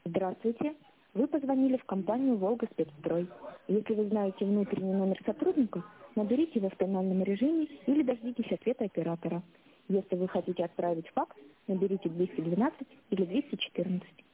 Здравствуйте. Вы позвонили в компанию «Волга Спецстрой». Если вы знаете внутренний номер сотрудника, наберите его в тональном режиме или дождитесь ответа оператора. Если вы хотите отправить факс, наберите 212 или 214.